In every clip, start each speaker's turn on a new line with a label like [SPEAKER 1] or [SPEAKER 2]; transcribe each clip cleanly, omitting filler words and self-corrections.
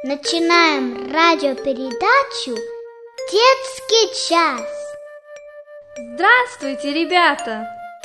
[SPEAKER 1] Начинаем радиопередачу «Детский час».
[SPEAKER 2] Здравствуйте, ребята!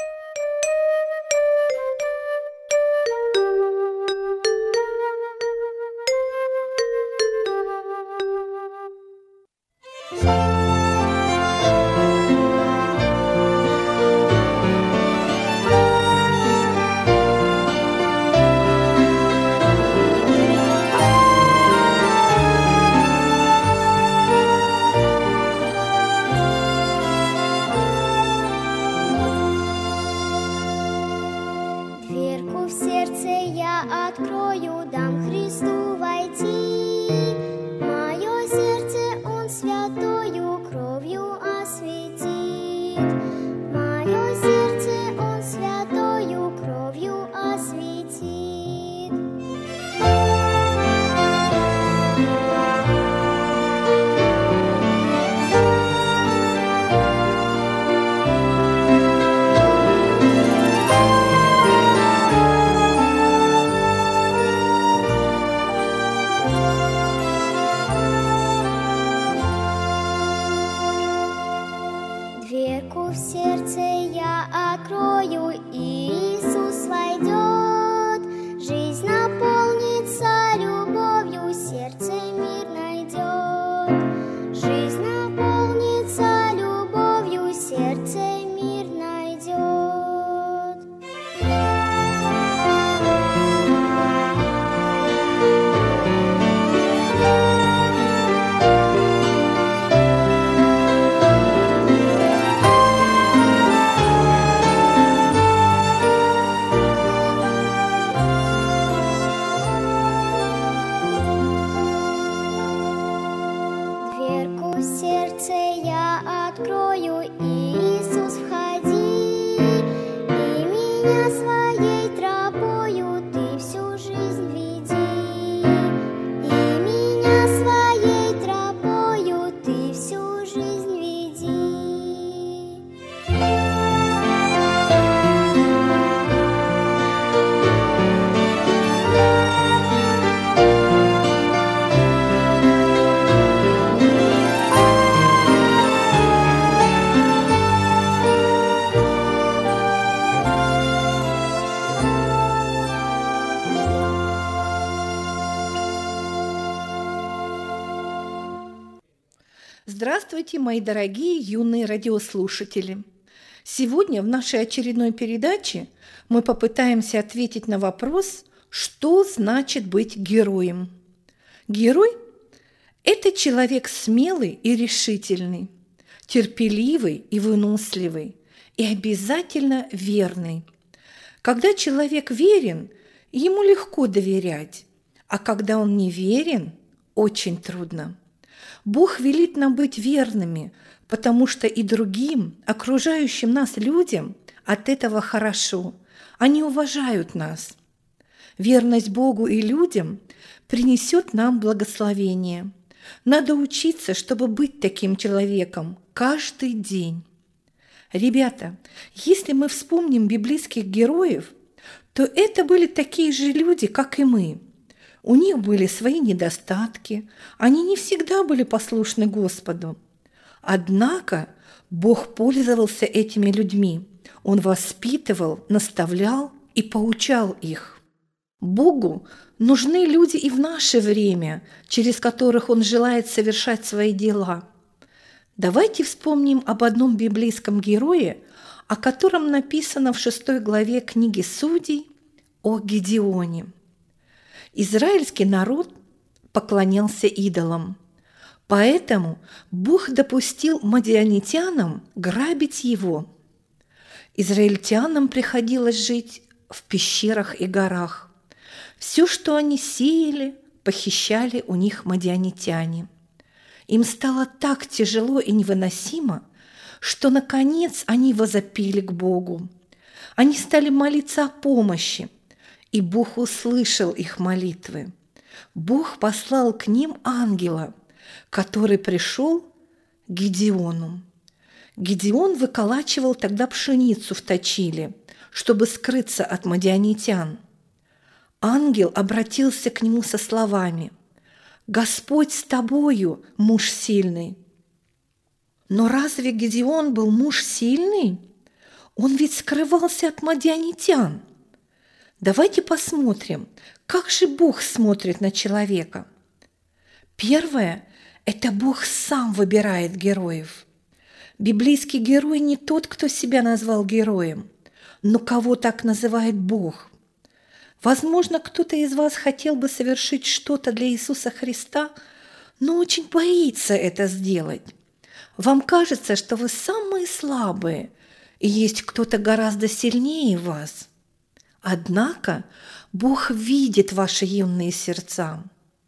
[SPEAKER 1] Дверку в сердце я открою, дам Христу войти. Мое сердце Он святою кровью осветит. Мое сердце Он святою кровью осветит. Дверку в сердце я открою, и Иисус войдет. Жизнь наполнится любовью, сердце мир найдет. Жизнь наполнится любовью, сердце мир найдет. Дверку в сердце я открою, и Иисус входи, и меня своей тропою ты всю жизнь веди, и меня своей тропою ты всю жизнь веди.
[SPEAKER 3] Здравствуйте, мои дорогие юные радиослушатели! Сегодня в нашей очередной передаче мы попытаемся ответить на вопрос, что значит быть героем. Герой – это человек смелый и решительный, терпеливый и выносливый, и обязательно верный. Когда человек верен, ему легко доверять, а когда он не верен, очень трудно. Бог велит нам быть верными, потому что и другим, окружающим нас людям, от этого хорошо. Они уважают нас. Верность Богу и людям принесет нам благословение. Надо учиться, чтобы быть таким человеком каждый день. Ребята, если мы вспомним библейских героев, то это были такие же люди, как и мы. У них были свои недостатки, они не всегда были послушны Господу. Однако Бог пользовался этими людьми. Он воспитывал, наставлял и поучал их. Богу нужны люди и в наше время, через которых Он желает совершать свои дела. Давайте вспомним об одном библейском герое, о котором написано в 6 главе книги Судей, о Гедеоне. Израильский народ поклонялся идолам, поэтому Бог допустил мадианитянам грабить его. Израильтянам приходилось жить в пещерах и горах. Все, что они сеяли, похищали у них мадианитяне. Им стало так тяжело и невыносимо, что, наконец, они возопили к Богу. Они стали молиться о помощи, и Бог услышал их молитвы. Бог послал к ним ангела, который пришел к Гедеону. Гедеон выколачивал тогда пшеницу в точиле, чтобы скрыться от мадианитян. Ангел обратился к нему со словами: Господь с тобою, муж сильный. Но разве Гедеон был муж сильный? Он ведь скрывался от мадианитян. Давайте посмотрим, как же Бог смотрит на человека. Первое – это Бог сам выбирает героев. Библейский герой не тот, кто себя назвал героем, но кого так называет Бог. Возможно, кто-то из вас хотел бы совершить что-то для Иисуса Христа, но очень боится это сделать. Вам кажется, что вы самые слабые, и есть кто-то гораздо сильнее вас. Однако Бог видит ваши юные сердца.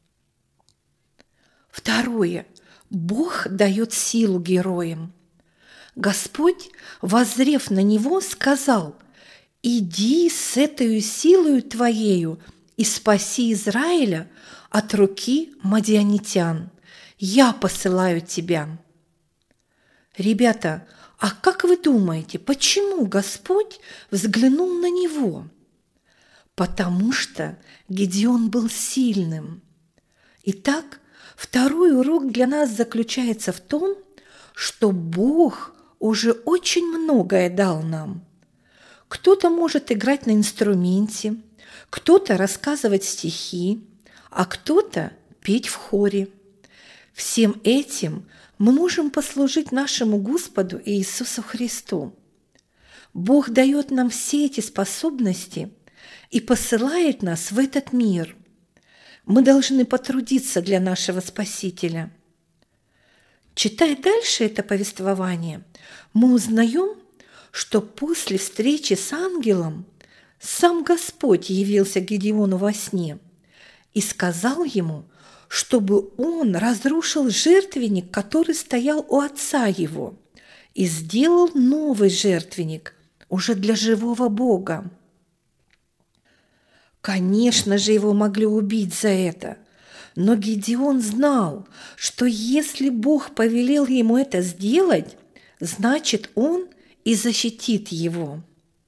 [SPEAKER 3] Второе. Бог дает силу героям. Господь, воззрев на него, сказал: «Иди с этой силою твоею и спаси Израиля от руки мадианитян. Я посылаю тебя». Ребята, а как вы думаете, почему Господь взглянул на него? Потому что Гедеон был сильным. Итак, второй урок для нас заключается в том, что Бог уже очень многое дал нам. Кто-то может играть на инструменте, кто-то рассказывать стихи, а кто-то петь в хоре. Всем этим мы можем послужить нашему Господу Иисусу Христу. Бог дает нам все эти способности и посылает нас в этот мир. Мы должны потрудиться для нашего Спасителя. Читая дальше это повествование, мы узнаем, что после встречи с ангелом сам Господь явился Гедеону во сне и сказал ему, чтобы он разрушил жертвенник, который стоял у отца его, и сделал новый жертвенник уже для живого Бога. Конечно же, его могли убить за это, но Гедеон знал, что если Бог повелел ему это сделать, значит, он и защитит его.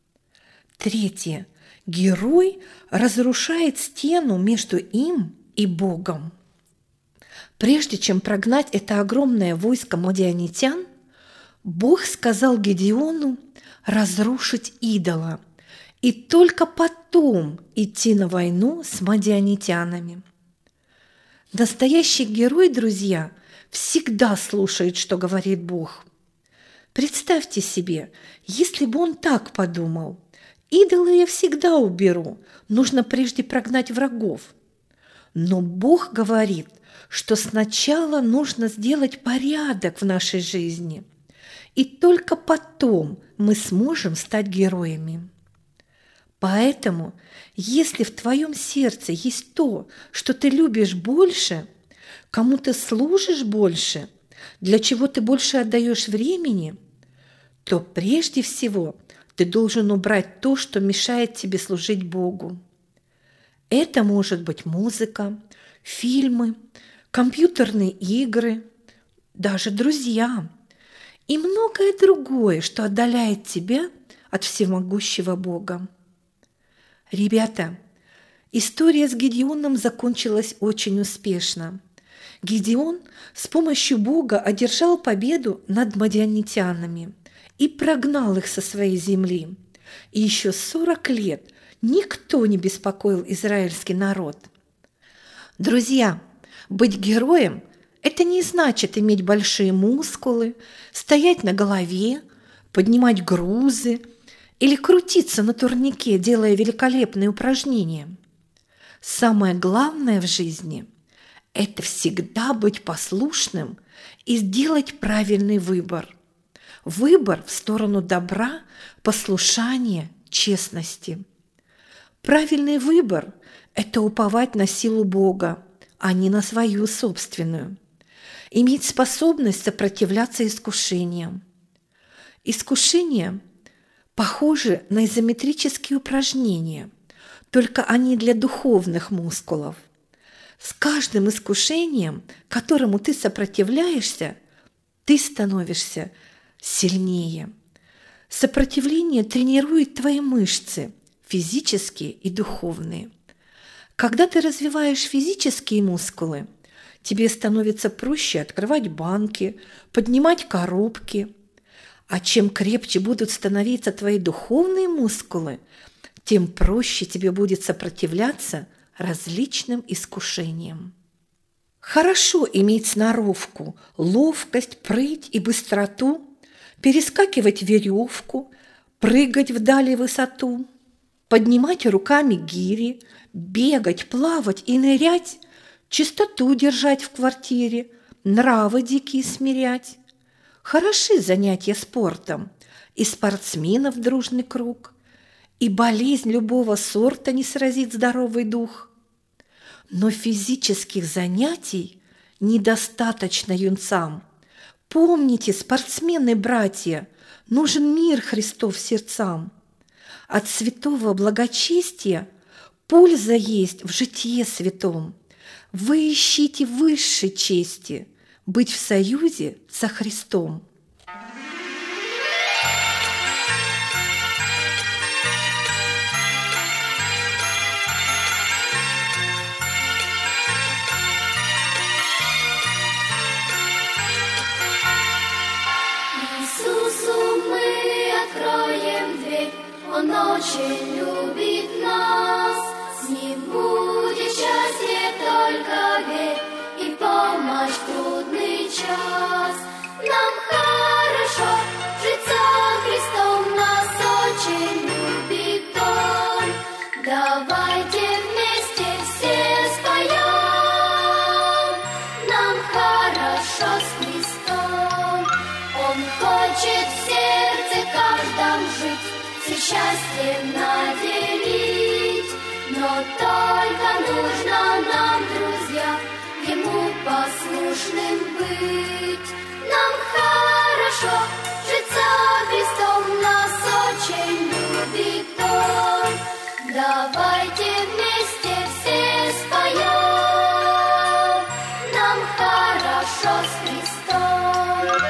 [SPEAKER 3] Третье. Герой разрушает стену между им и Богом. Прежде чем прогнать это огромное войско мадианитян, Бог сказал Гедеону разрушить идола и только потом идти на войну с мадианитянами. Настоящий герой, друзья, всегда слушает, что говорит Бог. Представьте себе, если бы он так подумал: идолы я всегда уберу, нужно прежде прогнать врагов. Но Бог говорит, что сначала нужно сделать порядок в нашей жизни, и только потом мы сможем стать героями. Поэтому, если в твоем сердце есть то, что ты любишь больше, кому ты служишь больше, для чего ты больше отдаешь времени, то прежде всего ты должен убрать то, что мешает тебе служить Богу. Это может быть музыка, фильмы, компьютерные игры, даже друзья и многое другое, что отдаляет тебя от всемогущего Бога. Ребята, история с Гедеоном закончилась очень успешно. Гедеон с помощью Бога одержал победу над мадианитянами и прогнал их со своей земли. И еще 40 лет никто не беспокоил израильский народ. Друзья, быть героем – это не значит иметь большие мускулы, стоять на голове, поднимать грузы или крутиться на турнике, делая великолепные упражнения. Самое главное в жизни – это всегда быть послушным и сделать правильный выбор. Выбор в сторону добра, послушания, честности. Правильный выбор – это уповать на силу Бога, а не на свою собственную. Иметь способность сопротивляться искушениям. Искушения похожи на изометрические упражнения, только они для духовных мускулов. С каждым искушением, которому ты сопротивляешься, ты становишься сильнее. Сопротивление тренирует твои мышцы, физические и духовные. Когда ты развиваешь физические мускулы, тебе становится проще открывать банки, поднимать коробки. А чем крепче будут становиться твои духовные мускулы, тем проще тебе будет сопротивляться различным искушениям. Хорошо иметь сноровку, ловкость, прыть и быстроту, перескакивать веревку, прыгать вдали высоту, поднимать руками гири, бегать, плавать и нырять, чистоту держать в квартире, нравы дикие смирять. Хороши занятия спортом, и спортсменов дружный круг, и болезнь любого сорта не сразит здоровый дух. Но физических занятий недостаточно юнцам. Помните, спортсмены-братья, нужен мир Христов сердцам. От святого благочестия польза есть в житие святом. Вы ищите высшей чести – быть в союзе со Христом.
[SPEAKER 1] Иисусу мы откроем дверь, Он очень любит нас. С Ним будет счастье, только верь, и помощь в трудный час. Нам хорошо жить со Христом, нас очень любит Он. Давайте вместе все споем. Нам хорошо с Христом. Он хочет в сердце каждом жить, все счастьем наделить. Но только нужно нам, друзья, Ему послушным быть. Нам хорошо жить со Христом, нас очень любит Он. Давайте вместе все споем. Нам хорошо с Христом.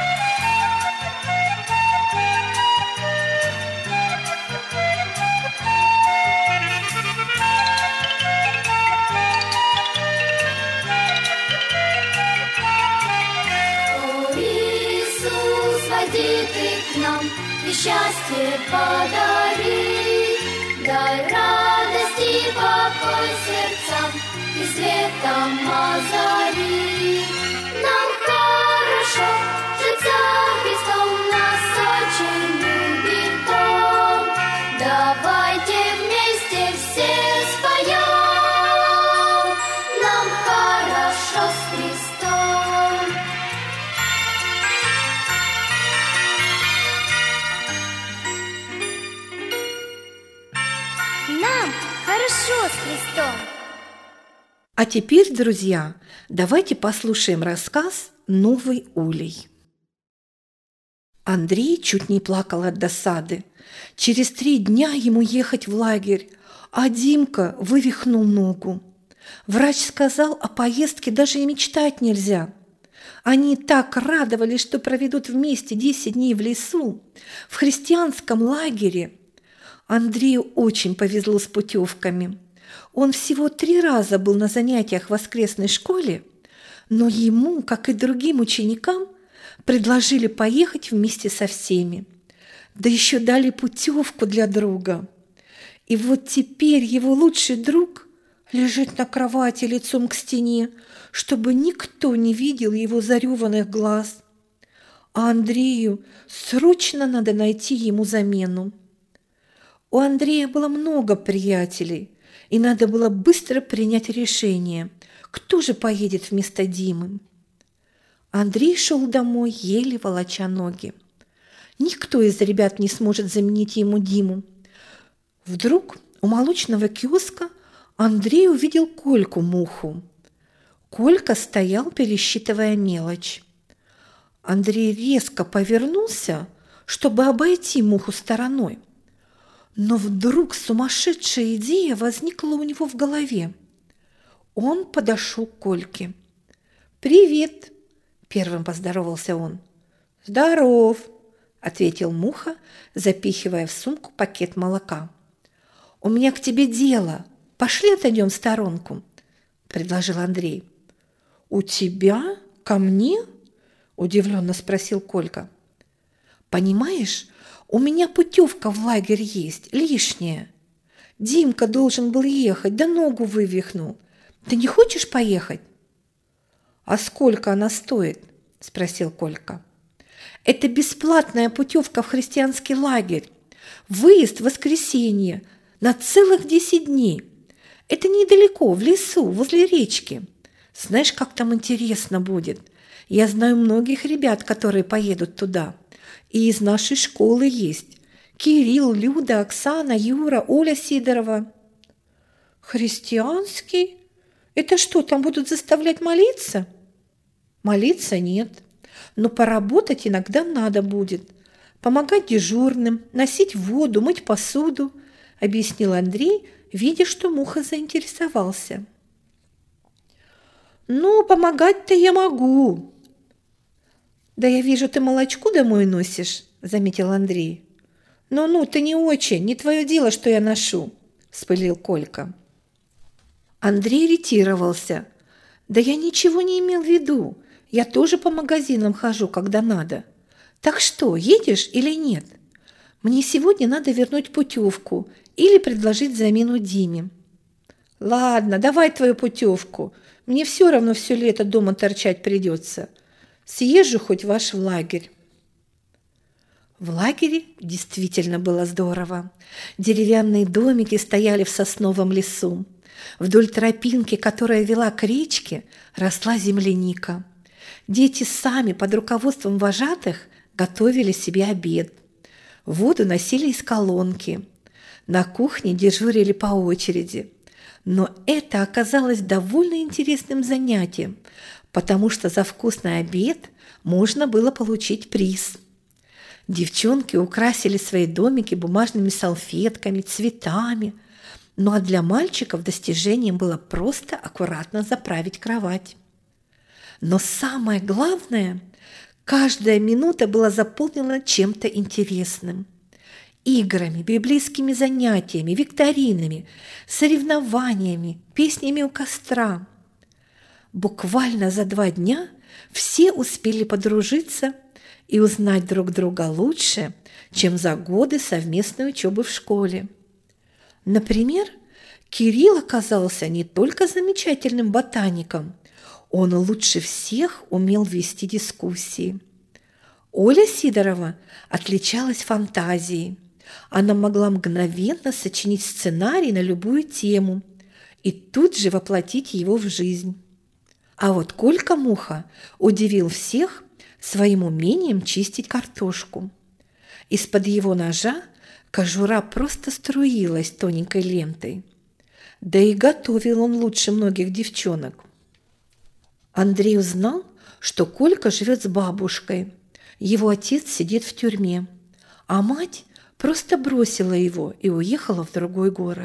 [SPEAKER 1] Иди ты к нам и счастье подари, дай радость и покой сердцам и светом озари. Нам хорошо жить со Христом, нас очень любит Он. Давайте вместе все споем. Нам хорошо с Христом. Нам хорошо с Христом.
[SPEAKER 3] А теперь, друзья, давайте послушаем рассказ «Новый улей». Андрей чуть не плакал от досады. Через 3 дня ему ехать в лагерь, а Димка вывихнул ногу. Врач сказал, о поездке даже и мечтать нельзя. Они так радовались, что проведут вместе 10 дней в лесу, в христианском лагере. Андрею очень повезло с путевками. Он всего 3 раза был на занятиях в воскресной школе, но ему, как и другим ученикам, предложили поехать вместе со всеми. Да еще дали путевку для друга. И вот теперь его лучший друг лежит на кровати лицом к стене, чтобы никто не видел его зареванных глаз. А Андрею срочно надо найти ему замену. У Андрея было много приятелей, и надо было быстро принять решение, кто же поедет вместо Димы. Андрей шел домой, еле волоча ноги. Никто из ребят не сможет заменить ему Диму. Вдруг у молочного киоска Андрей увидел Кольку-муху. Колька стоял, пересчитывая мелочь. Андрей резко повернулся, чтобы обойти муху стороной. Но вдруг сумасшедшая идея возникла у него в голове. Он подошел к Кольке. «Привет!» – первым поздоровался он. «Здоров!» – ответил Муха, запихивая в сумку пакет молока. «У меня к тебе дело. Пошли отойдем в сторонку», – предложил Андрей. «У тебя? Ко мне?» – удивленно спросил Колька. «Понимаешь, у меня путевка в лагерь есть, лишняя. Димка должен был ехать, да ногу вывихнул. Ты не хочешь поехать?» «А сколько она стоит?» – спросил Колька. «Это бесплатная путевка в христианский лагерь. Выезд в воскресенье на целых 10 дней. Это недалеко, в лесу, возле речки. Знаешь, как там интересно будет? Я знаю многих ребят, которые поедут туда. И из нашей школы есть. Кирилл, Люда, Оксана, Юра, Оля Сидорова». «Христианский? Это что, там будут заставлять молиться?» «Молиться нет, но поработать иногда надо будет. Помогать дежурным, носить воду, мыть посуду», – объяснил Андрей, видя, что Муха заинтересовался. «Ну, помогать-то я могу». «Да я вижу, ты молочку домой носишь», – заметил Андрей. «Ну, ты не очень, не твое дело, что я ношу», – вспылил Колька. Андрей ретировался. «Да я ничего не имел в виду. Я тоже по магазинам хожу, когда надо. Так что, едешь или нет? Мне сегодня надо вернуть путевку или предложить замену Диме». «Ладно, давай твою путевку. Мне все равно все лето дома торчать придется. Съезжу хоть в ваш лагерь». В лагере действительно было здорово. Деревянные домики стояли в сосновом лесу. Вдоль тропинки, которая вела к речке, росла земляника. Дети сами под руководством вожатых готовили себе обед. Воду носили из колонки. На кухне дежурили по очереди. Но это оказалось довольно интересным занятием, потому что за вкусный обед можно было получить приз. Девчонки украсили свои домики бумажными салфетками, цветами. Ну а для мальчиков достижением было просто аккуратно заправить кровать. Но самое главное, каждая минута была заполнена чем-то интересным. Играми, библейскими занятиями, викторинами, соревнованиями, песнями у костра. Буквально за 2 дня все успели подружиться и узнать друг друга лучше, чем за годы совместной учебы в школе. Например, Кирилл оказался не только замечательным ботаником, он лучше всех умел вести дискуссии. Оля Сидорова отличалась фантазией. Она могла мгновенно сочинить сценарий на любую тему и тут же воплотить его в жизнь. А вот Колька Муха удивил всех своим умением чистить картошку. Из-под его ножа кожура просто струилась тоненькой лентой. Да и готовил он лучше многих девчонок. Андрей узнал, что Колька живет с бабушкой. Его отец сидит в тюрьме, а мать просто бросила его и уехала в другой город.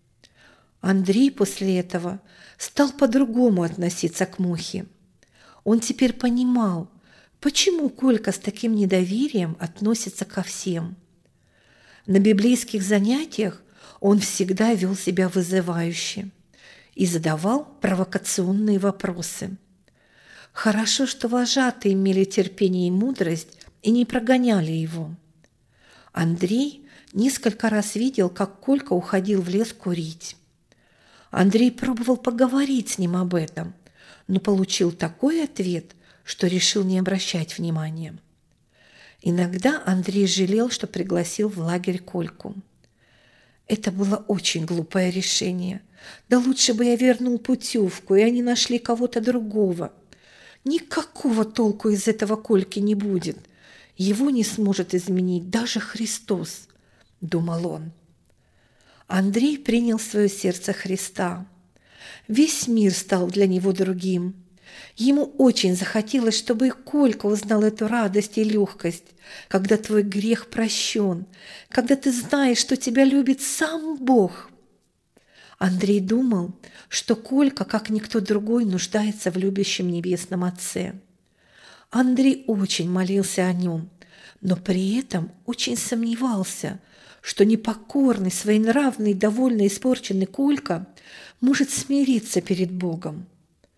[SPEAKER 3] Андрей после этого стал по-другому относиться к Мухе. Он теперь понимал, почему Колька с таким недоверием относится ко всем. На библейских занятиях он всегда вел себя вызывающе и задавал провокационные вопросы. Хорошо, что вожатые имели терпение и мудрость и не прогоняли его. Андрей несколько раз видел, как Колька уходил в лес курить. Андрей пробовал поговорить с ним об этом, но получил такой ответ, что решил не обращать внимания. Иногда Андрей жалел, что пригласил в лагерь Кольку. Это было очень глупое решение. Да лучше бы я вернул путевку, и они нашли кого-то другого. Никакого толку из этого Кольки не будет. Его не сможет изменить даже Христос, думал он. Андрей принял в свое сердце Христа. Весь мир стал для него другим. Ему очень захотелось, чтобы и Колька узнал эту радость и легкость, когда твой грех прощен, когда ты знаешь, что тебя любит сам Бог. Андрей думал, что Колька, как никто другой, нуждается в любящем небесном Отце. Андрей очень молился о нем, но при этом очень сомневался, что непокорный, своенравный, довольно испорченный Колька может смириться перед Богом.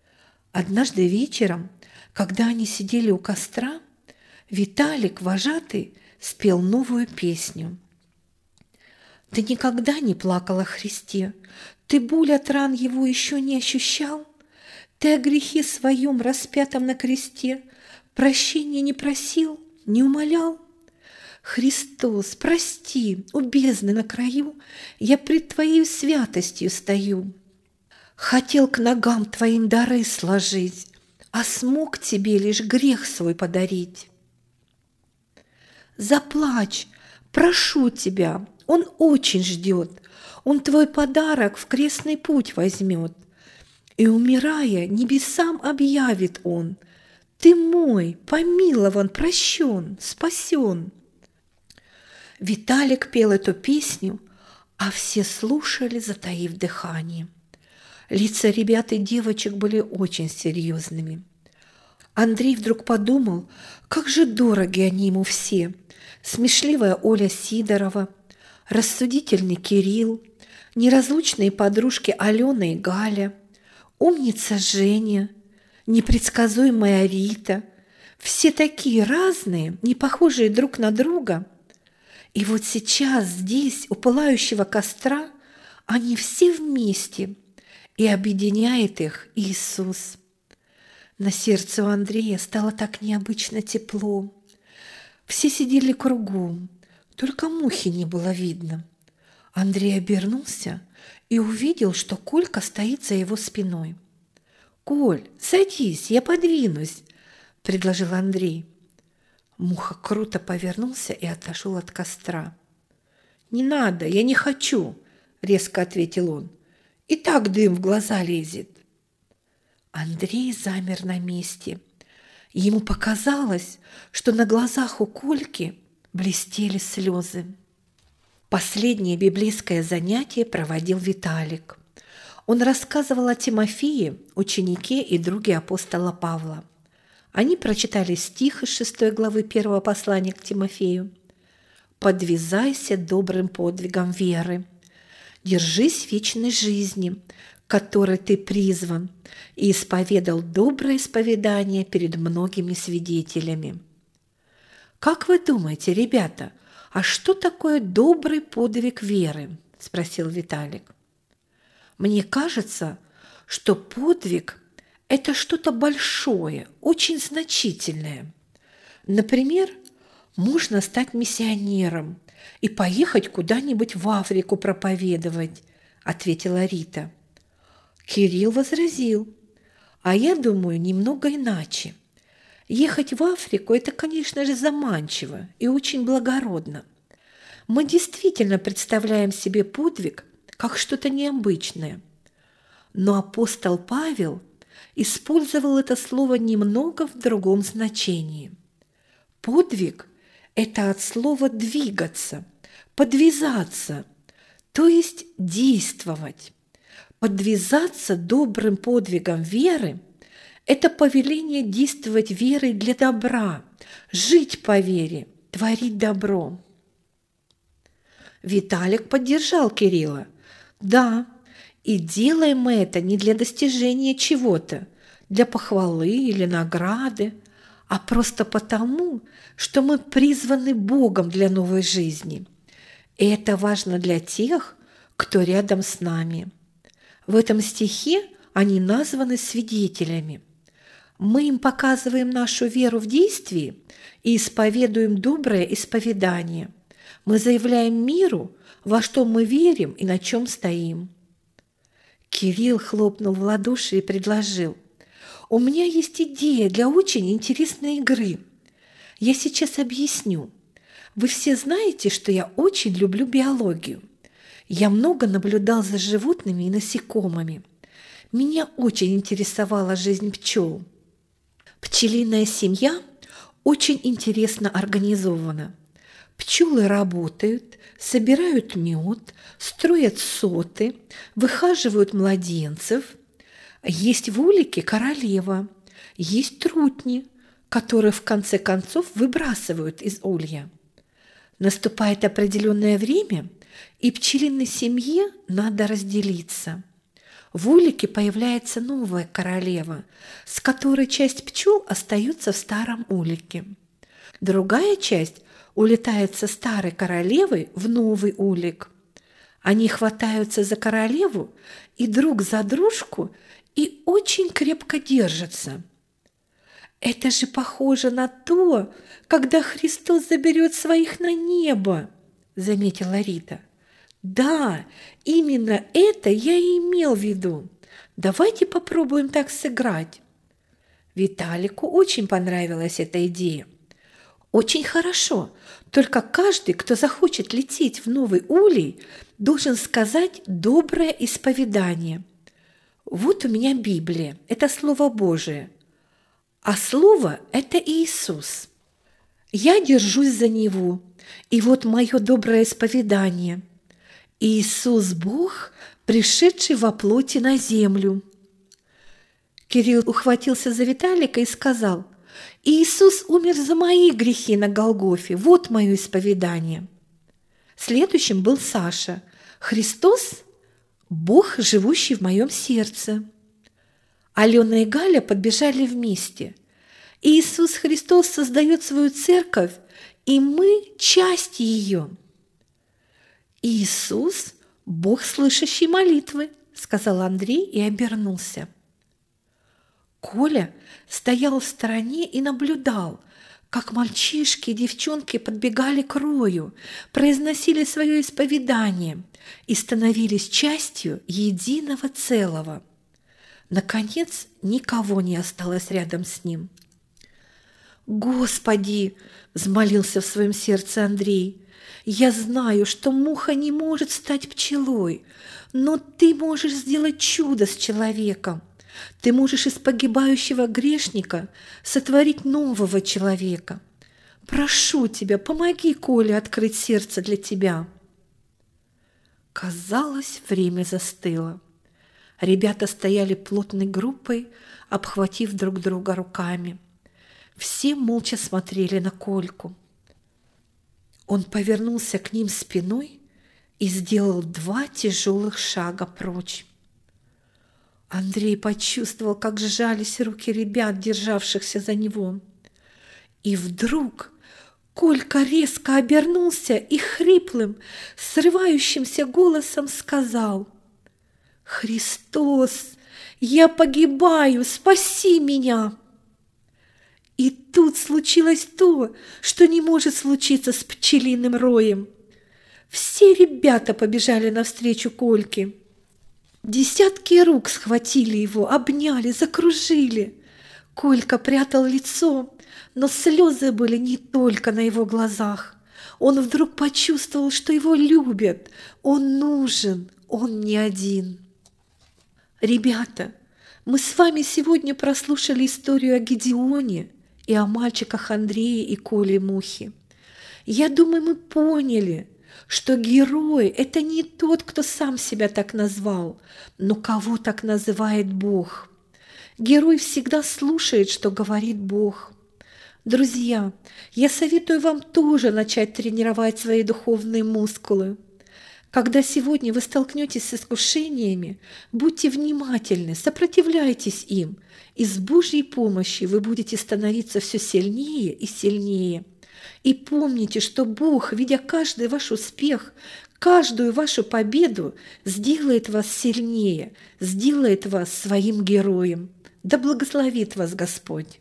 [SPEAKER 3] Однажды вечером, когда они сидели у костра, Виталик, вожатый, спел новую песню. «Ты никогда не плакал о Христе, ты боль от ран его еще не ощущал, ты о грехе своем распятом на кресте прощения не просил, не умолял. Христос, прости, у бездны на краю я пред Твоей святостью стою. Хотел к ногам Твоим дары сложить, а смог Тебе лишь грех свой подарить. Заплачь, прошу Тебя, Он очень ждет, Он Твой подарок в крестный путь возьмет. И, умирая, небесам объявит Он: Ты мой, помилован, прощен, спасен. Виталик пел эту песню, а все слушали, затаив дыхание. Лица ребят и девочек были очень серьезными. Андрей вдруг подумал, как же дороги они ему все. Смешливая Оля Сидорова, рассудительный Кирилл, неразлучные подружки Алена и Галя, умница Женя, непредсказуемая Рита. Все такие разные, не похожие друг на друга. И вот сейчас здесь, у пылающего костра, они все вместе, и объединяет их Иисус. На сердце у Андрея стало так необычно тепло. Все сидели кругом, только мухи не было видно. Андрей обернулся и увидел, что Колька стоит за его спиной. «Коль, садись, я подвинусь», – предложил Андрей. Муха круто повернулся и отошел от костра. «Не надо, я не хочу», – резко ответил он. «И так дым в глаза лезет». Андрей замер на месте. Ему показалось, что на глазах у Кольки блестели слезы. Последнее библейское занятие проводил Виталик. Он рассказывал о Тимофее, ученике и друге апостола Павла. Они прочитали стих из 6 главы 1 послания к Тимофею. «Подвязайся добрым подвигом веры, держись вечной жизни, к которой ты призван, и исповедал доброе исповедание перед многими свидетелями». «Как вы думаете, ребята, а что такое добрый подвиг веры?» – спросил Виталик. «Мне кажется, что подвиг – это что-то большое, очень значительное. Например, можно стать миссионером и поехать куда-нибудь в Африку проповедовать», – ответила Рита. Кирилл возразил: «А я думаю немного иначе. Ехать в Африку – это, конечно же, заманчиво и очень благородно. Мы действительно представляем себе подвиг как что-то необычное. Но апостол Павел использовал это слово немного в другом значении. Подвиг – это от слова «двигаться», «подвязаться», то есть действовать. Подвязаться добрым подвигом веры – это повеление действовать верой для добра, жить по вере, творить добро. Виталик поддержал Кирилла. Да, и делаем мы это не для достижения чего-то, для похвалы или награды, а просто потому, что мы призваны Богом для новой жизни. И это важно для тех, кто рядом с нами. В этом стихе они названы свидетелями. Мы им показываем нашу веру в действии и исповедуем доброе исповедание. Мы заявляем миру, во что мы верим и на чем стоим. Кирилл хлопнул в ладоши и предложил: «У меня есть идея для очень интересной игры. Я сейчас объясню. Вы все знаете, что я очень люблю биологию. Я много наблюдал за животными и насекомыми. Меня очень интересовала жизнь пчел. Пчелиная семья очень интересно организована. Пчелы работают, собирают мед, строят соты, выхаживают младенцев. Есть в улике королева, есть трутни, которые в конце концов выбрасывают из улья. Наступает определенное время, и пчелиной семье надо разделиться. в улике появляется новая королева, с которой часть пчел остается в старом улике. Другая часть улетает со старой королевой в новый улик. Они хватаются за королеву и друг за дружку и очень крепко держатся. Это же похоже на то, когда Христос заберет своих на небо, заметила Рита. Да, именно это я и имел в виду. Давайте попробуем так сыграть. Виталику очень понравилась эта идея. Очень хорошо, только каждый, кто захочет лететь в новый улей, должен сказать доброе исповедание. Вот у меня Библия, это Слово Божие, а Слово – это Иисус. Я держусь за Него, и вот мое доброе исповедание. Иисус – Бог, пришедший во плоти на землю. Кирилл ухватился за Виталика и сказал: «Иисус умер за мои грехи на Голгофе, вот мое исповедание». Следующим был Саша. «Христос – Бог, живущий в моем сердце». Алена и Галя подбежали вместе. «Иисус Христос создает свою церковь, и мы – часть ее». «Иисус – Бог, слышащий молитвы», – сказал Андрей и обернулся. Коля стоял в стороне и наблюдал, как мальчишки и девчонки подбегали к рою, произносили свое исповедание и становились частью единого целого. Наконец, никого не осталось рядом с ним. «Господи!» – взмолился в своем сердце Андрей. «Я знаю, что муха не может стать пчелой, но Ты можешь сделать чудо с человеком. Ты можешь из погибающего грешника сотворить нового человека. Прошу Тебя, помоги Коле открыть сердце для Тебя». Казалось, время застыло. Ребята стояли плотной группой, обхватив друг друга руками. Все молча смотрели на Кольку. Он повернулся к ним спиной и сделал 2 тяжелых шага прочь. Андрей почувствовал, как сжались руки ребят, державшихся за него. И вдруг Колька резко обернулся и хриплым, срывающимся голосом сказал: «Христос, я погибаю, спаси меня!» И тут случилось то, что не может случиться с пчелиным роем. Все ребята побежали навстречу Кольке. Десятки рук схватили его, обняли, закружили. Колька прятал лицо, но слезы были не только на его глазах. Он вдруг почувствовал, что его любят, он нужен, он не один. Ребята, мы с вами сегодня прослушали историю о Гедеоне и о мальчиках Андрее и Коле Мухе. Я думаю, мы поняли, что герой – это не тот, кто сам себя так назвал, но кого так называет Бог. Герой всегда слушает, что говорит Бог. Друзья, я советую вам тоже начать тренировать свои духовные мускулы. Когда сегодня вы столкнетесь с искушениями, будьте внимательны, сопротивляйтесь им, и с Божьей помощью вы будете становиться все сильнее и сильнее. И помните, что Бог, видя каждый ваш успех, каждую вашу победу, сделает вас сильнее, сделает вас своим героем. Да благословит вас Господь!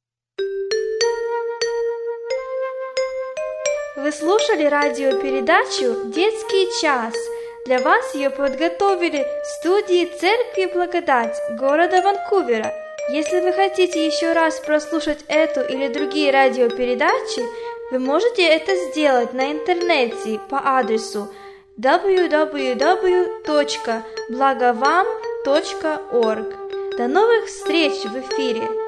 [SPEAKER 2] Вы слушали радиопередачу «Детский час». Для вас ее подготовили в студии Церкви Благодать города Ванкувера. Если вы хотите еще раз прослушать эту или другие радиопередачи, вы можете это сделать на интернете по адресу www.blagovam.org. До новых встреч в эфире!